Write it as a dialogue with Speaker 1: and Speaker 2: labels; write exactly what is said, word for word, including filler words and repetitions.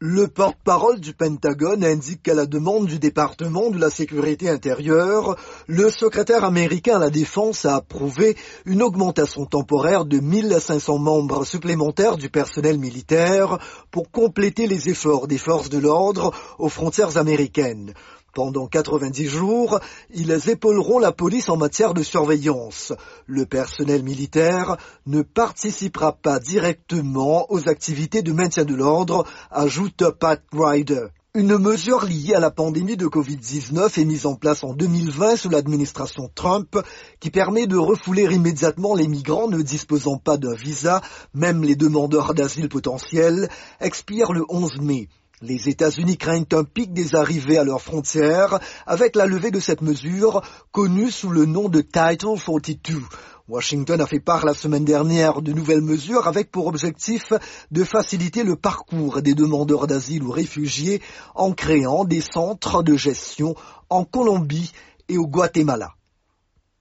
Speaker 1: Le porte-parole du Pentagone indique qu'à la demande du département de la sécurité intérieure, le secrétaire américain à la défense a approuvé une augmentation temporaire de mille cinq cents membres supplémentaires du personnel militaire pour compléter les efforts des forces de l'ordre aux frontières américaines. Pendant quatre-vingt-dix jours, ils épauleront la police en matière de surveillance. Le personnel militaire ne participera pas directement aux activités de maintien de l'ordre, ajoute Pat Ryder. Une mesure liée à la pandémie de covid dix-neuf est mise en place en deux mille vingt sous l'administration Trump qui permet de refouler immédiatement les migrants ne disposant pas d'un visa, même les demandeurs d'asile potentiels, expire le onze mai. Les États-Unis craignent un pic des arrivées à leurs frontières avec la levée de cette mesure connue sous le nom de Title quarante-deux. Washington a fait part la semaine dernière de nouvelles mesures avec pour objectif de faciliter le parcours des demandeurs d'asile ou réfugiés en créant des centres de gestion en Colombie et au Guatemala.